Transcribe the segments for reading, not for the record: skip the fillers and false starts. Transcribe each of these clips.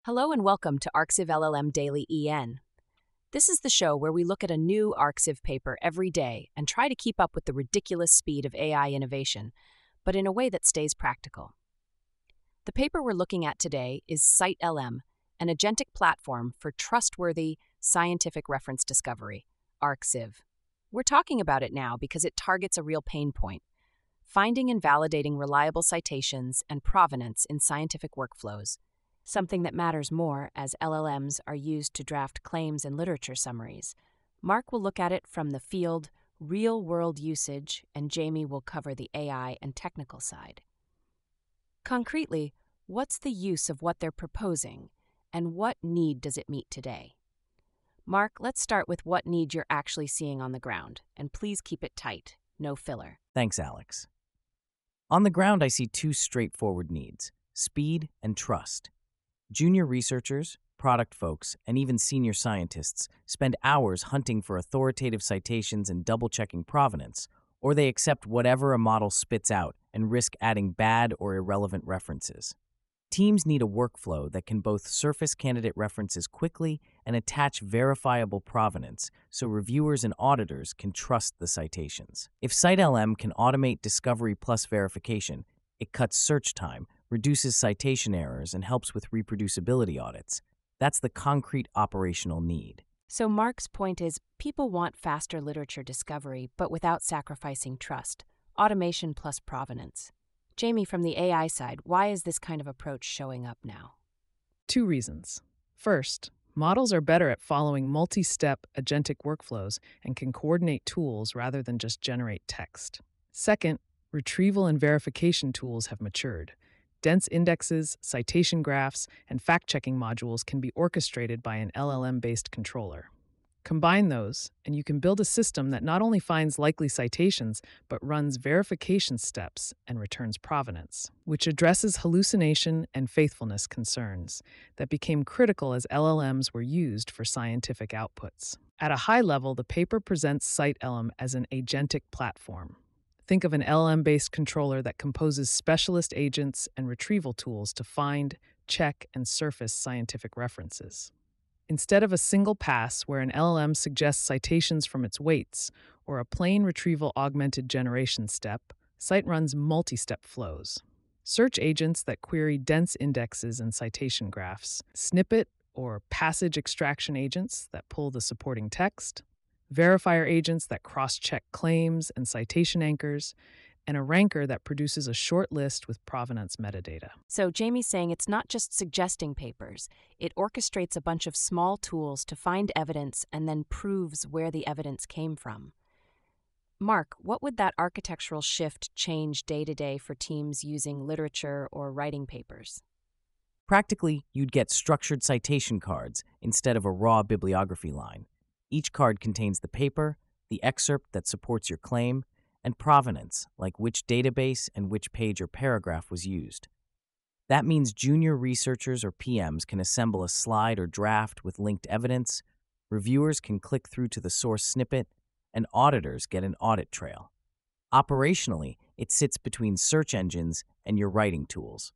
Hello and welcome to Arxiv LLM Daily EN. This is the show where we look at a new Arxiv paper every day and try to keep up with the ridiculous speed of AI innovation, but in a way that stays practical. The paper we're looking at today is CiteLM, an agentic platform for trustworthy scientific reference discovery, Arxiv. We're talking about it now because it targets a real pain point: finding and validating reliable citations and provenance in scientific workflows, something that matters more as LLMs are used to draft claims and literature summaries. Mark will look at it from the field, real-world usage, and Jamie will cover the AI and technical side. Concretely, what's the use of what they're proposing, and what need does it meet today? Mark, let's start with what need you're actually seeing on the ground, and please keep it tight, no filler. Thanks, Alex. On the ground, I see two straightforward needs: speed and trust. Junior researchers, product folks, and even senior scientists spend hours hunting for authoritative citations and double-checking provenance, or they accept whatever a model spits out and risk adding bad or irrelevant references. Teams need a workflow that can both surface candidate references quickly and attach verifiable provenance so reviewers and auditors can trust the citations. If CiteLM can automate discovery plus verification, it cuts search time, reduces citation errors, and helps with reproducibility audits. That's the concrete operational need. So Mark's point is, people want faster literature discovery, but without sacrificing trust. Automation plus provenance. Jamie, from the AI side, why is this kind of approach showing up now? Two reasons. First, models are better at following multi-step agentic workflows and can coordinate tools rather than just generate text. Second, retrieval and verification tools have matured. Dense indexes, citation graphs, and fact-checking modules can be orchestrated by an LLM-based controller. Combine those, and you can build a system that not only finds likely citations, but runs verification steps and returns provenance, which addresses hallucination and faithfulness concerns that became critical as LLMs were used for scientific outputs. At a high level, the paper presents CiteLM as an agentic platform. Think of an LLM-based controller that composes specialist agents and retrieval tools to find, check, and surface scientific references. Instead of a single pass where an LLM suggests citations from its weights or a plain retrieval augmented generation step, Cite runs multi-step flows. Search agents that query dense indexes and citation graphs, snippet or passage extraction agents that pull the supporting text, verifier agents that cross-check claims and citation anchors, and a ranker that produces a short list with provenance metadata. So Jamie's saying it's not just suggesting papers. It orchestrates a bunch of small tools to find evidence and then proves where the evidence came from. Mark, what would that architectural shift change day to day for teams using literature or writing papers? Practically, you'd get structured citation cards instead of a raw bibliography line. Each card contains the paper, the excerpt that supports your claim, and provenance, like which database and which page or paragraph was used. That means junior researchers or PMs can assemble a slide or draft with linked evidence, reviewers can click through to the source snippet, and auditors get an audit trail. Operationally, it sits between search engines and your writing tools,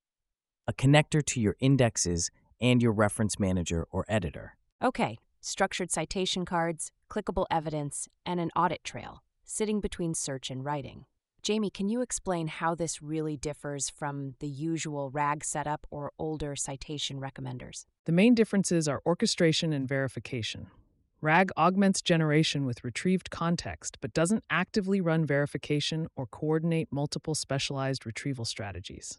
a connector to your indexes and your reference manager or editor. Okay, structured citation cards, clickable evidence, and an audit trail, sitting between search and writing. Jamie, can you explain how this really differs from the usual RAG setup or older citation recommenders? The main differences are orchestration and verification. RAG augments generation with retrieved context, but doesn't actively run verification or coordinate multiple specialized retrieval strategies.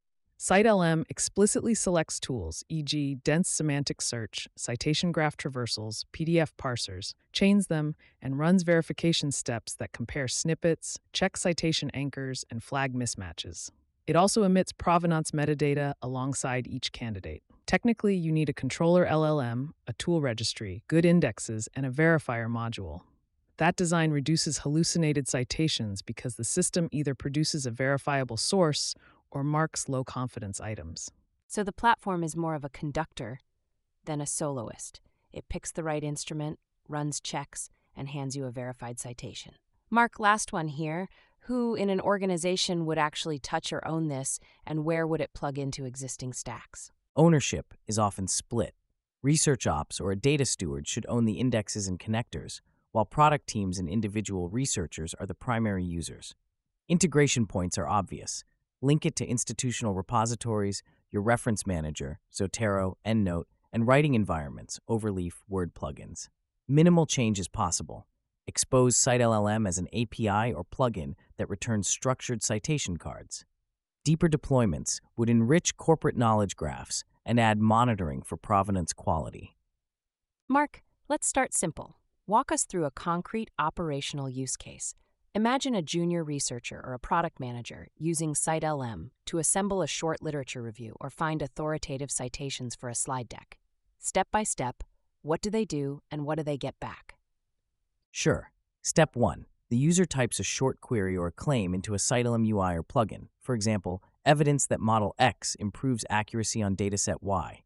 CiteLM explicitly selects tools, e.g., dense semantic search, citation graph traversals, PDF parsers, chains them, and runs verification steps that compare snippets, check citation anchors, and flag mismatches. It also emits provenance metadata alongside each candidate. Technically, you need a controller LLM, a tool registry, good indexes, and a verifier module. That design reduces hallucinated citations because the system either produces a verifiable source or marks low-confidence items. So the platform is more of a conductor than a soloist. It picks the right instrument, runs checks, and hands you a verified citation. Mark, last one here. Who in an organization would actually touch or own this, and where would it plug into existing stacks? Ownership is often split. Research ops or a data steward should own the indexes and connectors, while product teams and individual researchers are the primary users. Integration points are obvious. Link it to institutional repositories, your reference manager, Zotero, EndNote, and writing environments, Overleaf, Word plugins. Minimal change is possible. Expose CiteLLM as an API or plugin that returns structured citation cards. Deeper deployments would enrich corporate knowledge graphs and add monitoring for provenance quality. Mark, let's start simple. Walk us through a concrete operational use case. Imagine a junior researcher or a product manager using CiteLM to assemble a short literature review or find authoritative citations for a slide deck. Step by step, what do they do and what do they get back? Sure. Step 1. The user types a short query or a claim into a CiteLM UI or plugin. For example, evidence that model X improves accuracy on dataset Y.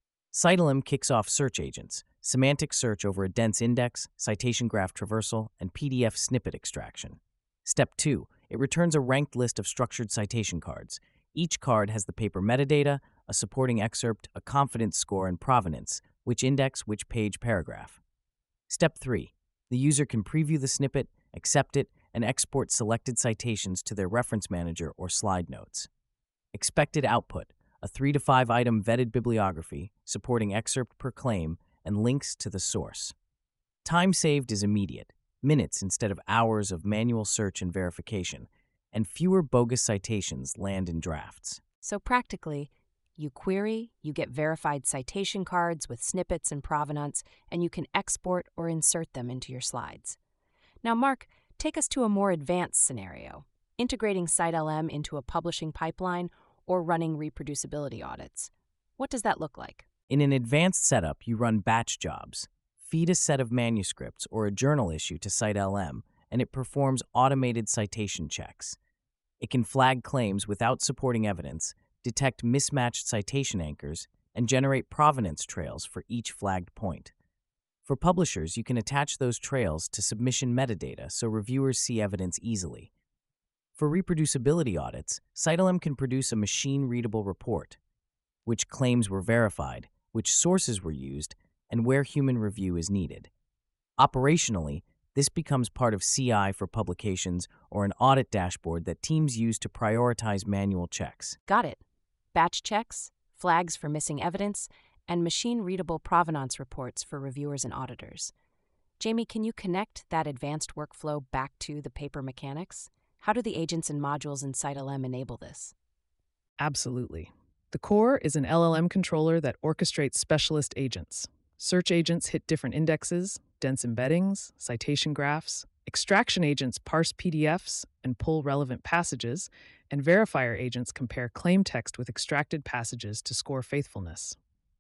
CiteLM kicks off search agents, semantic search over a dense index, citation graph traversal, and PDF snippet extraction. Step 2. It returns a ranked list of structured citation cards. Each card has the paper metadata, a supporting excerpt, a confidence score, and provenance, which index, which page, paragraph. Step 3. The user can preview the snippet, accept it, and export selected citations to their reference manager or slide notes. Expected output: a 3 to 5 item vetted bibliography, supporting excerpt per claim, and links to the source. Time saved is immediate, minutes instead of hours of manual search and verification, and fewer bogus citations land in drafts. So practically, you query, you get verified citation cards with snippets and provenance, and you can export or insert them into your slides. Now, Mark, take us to a more advanced scenario, integrating CiteLM into a publishing pipeline or running reproducibility audits. What does that look like? In an advanced setup, you run batch jobs. Feed a set of manuscripts or a journal issue to CiteLM, and it performs automated citation checks. It can flag claims without supporting evidence, detect mismatched citation anchors, and generate provenance trails for each flagged point. For publishers, you can attach those trails to submission metadata so reviewers see evidence easily. For reproducibility audits, CiteLM can produce a machine-readable report: which claims were verified, which sources were used, and where human review is needed. Operationally, this becomes part of CI for publications or an audit dashboard that teams use to prioritize manual checks. Got it. Batch checks, flags for missing evidence, and machine-readable provenance reports for reviewers and auditors. Jamie, can you connect that advanced workflow back to the paper mechanics? How do the agents and modules in CiteLM enable this? Absolutely. The core is an LLM controller that orchestrates specialist agents. Search agents hit different indexes, dense embeddings, citation graphs. Extraction agents parse PDFs and pull relevant passages, and verifier agents compare claim text with extracted passages to score faithfulness.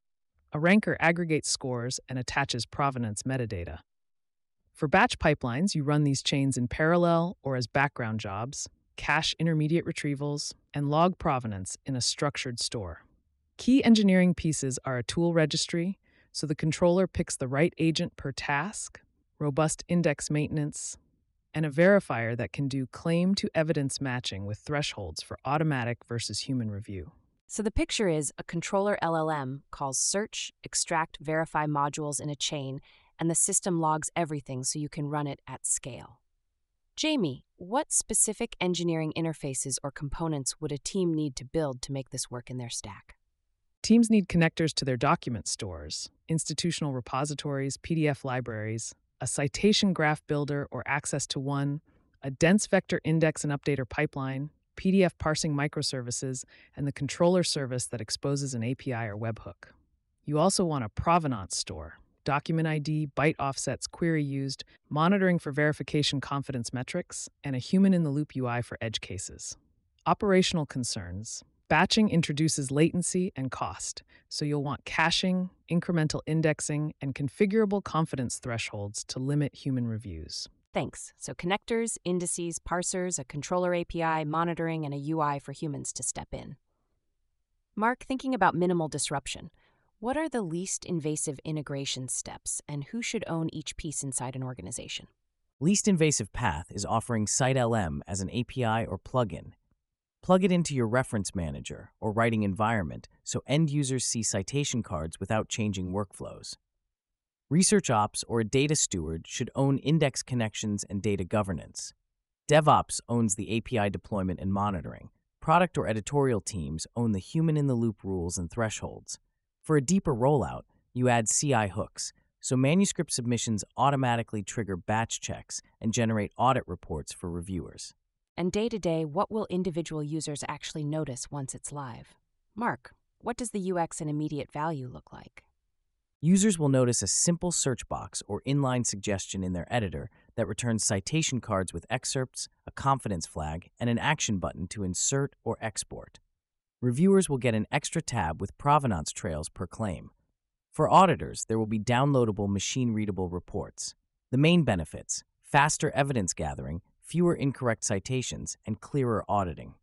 A ranker aggregates scores and attaches provenance metadata. For batch pipelines, you run these chains in parallel or as background jobs, cache intermediate retrievals, and log provenance in a structured store. Key engineering pieces are a tool registry, so the controller picks the right agent per task, robust index maintenance, and a verifier that can do claim-to-evidence matching with thresholds for automatic versus human review. So the picture is a controller LLM calls search, extract, verify modules in a chain, and the system logs everything so you can run it at scale. Jamie, what specific engineering interfaces or components would a team need to build to make this work in their stack? Teams need connectors to their document stores, institutional repositories, PDF libraries, a citation graph builder or access to one, a dense vector index and updater pipeline, PDF parsing microservices, and the controller service that exposes an API or webhook. You also want a provenance store, document ID, byte offsets, query used, monitoring for verification confidence metrics, and a human-in-the-loop UI for edge cases. Operational concerns. Batching introduces latency and cost, so you'll want caching, incremental indexing, and configurable confidence thresholds to limit human reviews. Thanks. So connectors, indices, parsers, a controller API, monitoring, and a UI for humans to step in. Mark, thinking about minimal disruption, what are the least invasive integration steps, and who should own each piece inside an organization? Least invasive path is offering CiteLM as an API or plugin. Plug it into your reference manager or writing environment so end users see citation cards without changing workflows. Research ops or a data steward should own index connections and data governance. DevOps owns the API deployment and monitoring. Product or editorial teams own the human-in-the-loop rules and thresholds. For a deeper rollout, you add CI hooks, so manuscript submissions automatically trigger batch checks and generate audit reports for reviewers. And day-to-day, what will individual users actually notice once it's live? Mark, what does the UX and immediate value look like? Users will notice a simple search box or inline suggestion in their editor that returns citation cards with excerpts, a confidence flag, and an action button to insert or export. Reviewers will get an extra tab with provenance trails per claim. For auditors, there will be downloadable machine-readable reports. The main benefits: faster evidence gathering, fewer incorrect citations, and clearer auditing.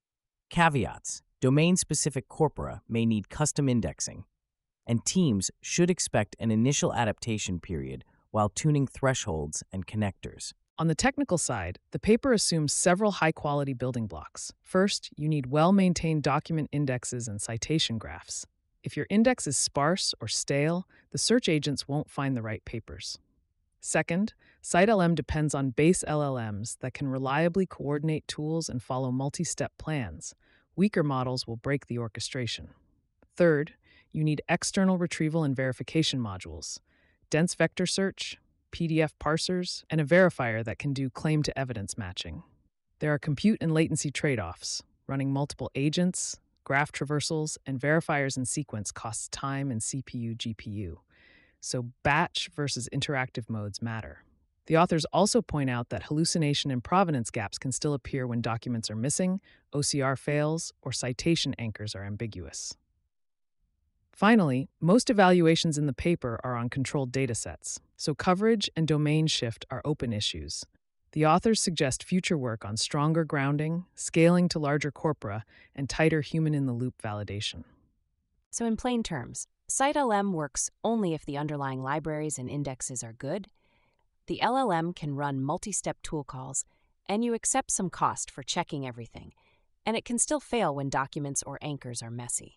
Caveats: domain-specific corpora may need custom indexing, and teams should expect an initial adaptation period while tuning thresholds and connectors. On the technical side, the paper assumes several high-quality building blocks. First, you need well-maintained document indexes and citation graphs. If your index is sparse or stale, the search agents won't find the right papers. Second, CiteLM depends on base LLMs that can reliably coordinate tools and follow multi-step plans. Weaker models will break the orchestration. Third, you need external retrieval and verification modules, dense vector search, PDF parsers, and a verifier that can do claim-to-evidence matching. There are compute and latency trade-offs. Running multiple agents, graph traversals, and verifiers in sequence costs time and CPU, GPU. So batch versus interactive modes matter. The authors also point out that hallucination and provenance gaps can still appear when documents are missing, OCR fails, or citation anchors are ambiguous. Finally, most evaluations in the paper are on controlled datasets, so coverage and domain shift are open issues. The authors suggest future work on stronger grounding, scaling to larger corpora, and tighter human-in-the-loop validation. So in plain terms, CiteLM works only if the underlying libraries and indexes are good. The LLM can run multi-step tool calls, and you accept some cost for checking everything, and it can still fail when documents or anchors are messy.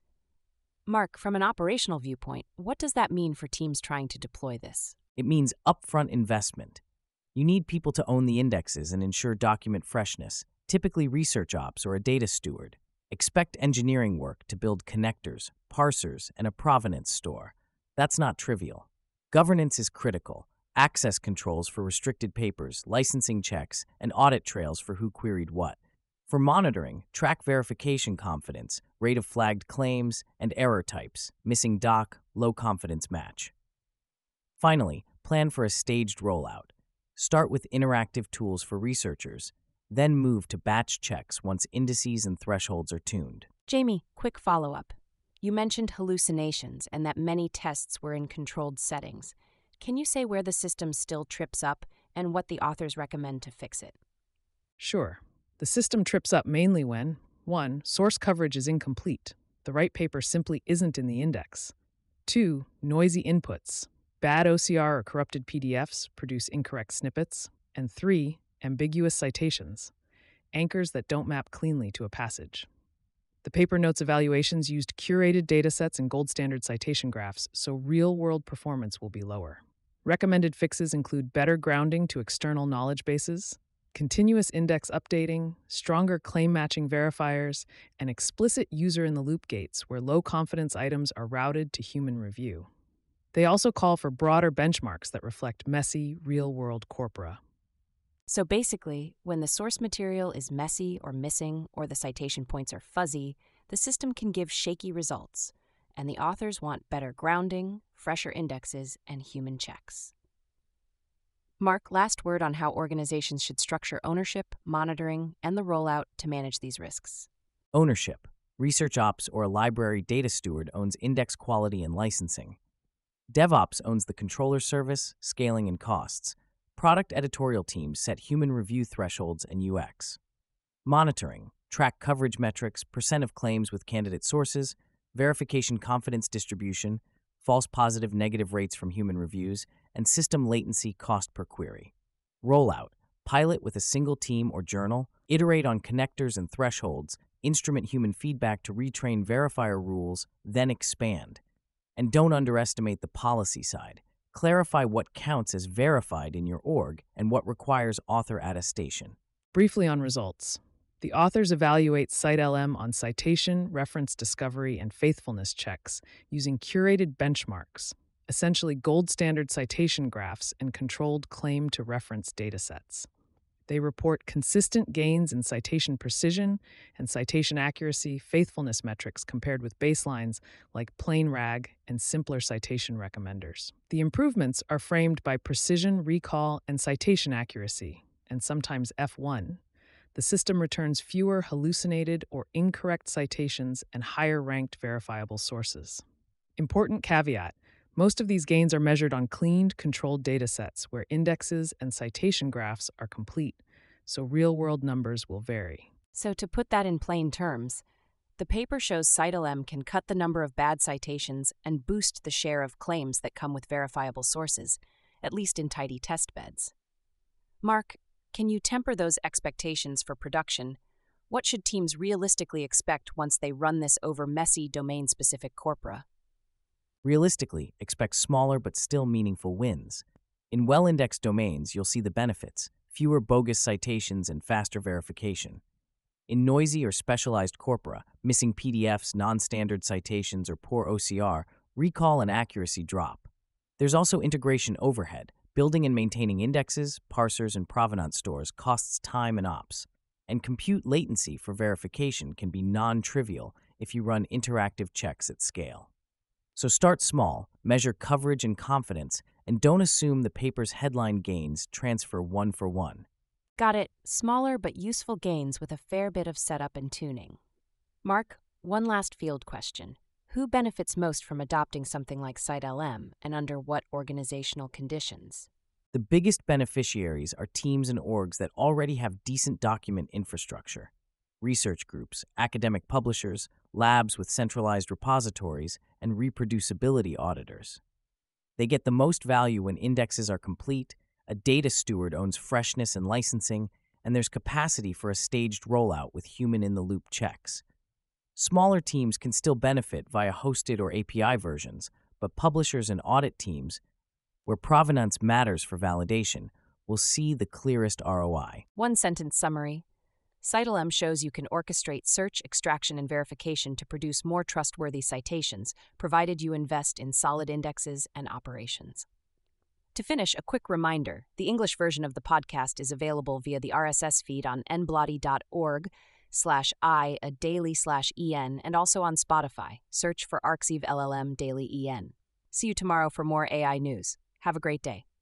Mark, from an operational viewpoint, what does that mean for teams trying to deploy this? It means upfront investment. You need people to own the indexes and ensure document freshness, typically research ops or a data steward. Expect engineering work to build connectors, parsers, and a provenance store. That's not trivial. Governance is critical. Access controls for restricted papers, licensing checks, and audit trails for who queried what. For monitoring, track verification confidence, rate of flagged claims, and error types, missing doc, low confidence match. Finally, plan for a staged rollout. Start with interactive tools for researchers, then move to batch checks once indices and thresholds are tuned. Jamie, quick follow-up. You mentioned hallucinations and that many tests were in controlled settings. Can you say where the system still trips up and what the authors recommend to fix it? Sure. The system trips up mainly when 1. Source coverage is incomplete. The right paper simply isn't in the index. 2. Noisy inputs. Bad OCR or corrupted PDFs produce incorrect snippets. And 3. Ambiguous citations. Anchors that don't map cleanly to a passage. The paper notes evaluations used curated datasets and gold standard citation graphs, so real-world performance will be lower. Recommended fixes include better grounding to external knowledge bases, continuous index updating, stronger claim-matching verifiers, and explicit user-in-the-loop gates where low-confidence items are routed to human review. They also call for broader benchmarks that reflect messy, real-world corpora. So basically, when the source material is messy or missing or the citation points are fuzzy, the system can give shaky results, and the authors want better grounding, fresher indexes, and human checks. Mark, last word on how organizations should structure ownership, monitoring, and the rollout to manage these risks. Ownership. Research ops or a library data steward owns index quality and licensing. DevOps owns the controller service, scaling, and costs. Product editorial teams set human review thresholds and UX. Monitoring. Track coverage metrics, percent of claims with candidate sources, verification confidence distribution, false positive negative rates from human reviews, and system latency cost per query. Rollout. Pilot with a single team or journal, iterate on connectors and thresholds, instrument human feedback to retrain verifier rules, then expand. And don't underestimate the policy side. Clarify what counts as verified in your org and what requires author attestation. Briefly on results. The authors evaluate CiteLM on citation, reference discovery, and faithfulness checks using curated benchmarks, essentially gold standard citation graphs and controlled claim to reference datasets. They report consistent gains in citation precision and citation accuracy faithfulness metrics compared with baselines like plain RAG and simpler citation recommenders. The improvements are framed by precision, recall, and citation accuracy, and sometimes F1. The system returns fewer hallucinated or incorrect citations and higher-ranked verifiable sources. Important caveat: most of these gains are measured on cleaned, controlled datasets where indexes and citation graphs are complete, so real-world numbers will vary. So to put that in plain terms, the paper shows CiteLM can cut the number of bad citations and boost the share of claims that come with verifiable sources, at least in tidy testbeds. Mark, can you temper those expectations for production? What should teams realistically expect once they run this over messy domain-specific corpora? Realistically, expect smaller but still meaningful wins. In well-indexed domains, you'll see the benefits: fewer bogus citations and faster verification. In noisy or specialized corpora, missing PDFs, non-standard citations, or poor OCR, recall and accuracy drop. There's also integration overhead. Building and maintaining indexes, parsers, and provenance stores costs time and ops. And compute latency for verification can be non-trivial if you run interactive checks at scale. So start small, measure coverage and confidence, and don't assume the paper's headline gains transfer one for one. Got it. Smaller but useful gains with a fair bit of setup and tuning. Mark, one last field question. Who benefits most from adopting something like CiteLM, and under what organizational conditions? The biggest beneficiaries are teams and orgs that already have decent document infrastructure. Research groups, academic publishers, labs with centralized repositories, and reproducibility auditors. They get the most value when indexes are complete, a data steward owns freshness and licensing, and there's capacity for a staged rollout with human-in-the-loop checks. Smaller teams can still benefit via hosted or API versions, but publishers and audit teams, where provenance matters for validation, will see the clearest ROI. One-sentence summary. CiteLM shows you can orchestrate search, extraction, and verification to produce more trustworthy citations, provided you invest in solid indexes and operations. To finish, a quick reminder, the English version of the podcast is available via the RSS feed on nbloody.org/i/daily/en and also on Spotify. Search for Arxiv LLM Daily EN. See you tomorrow for more AI news. Have a great day.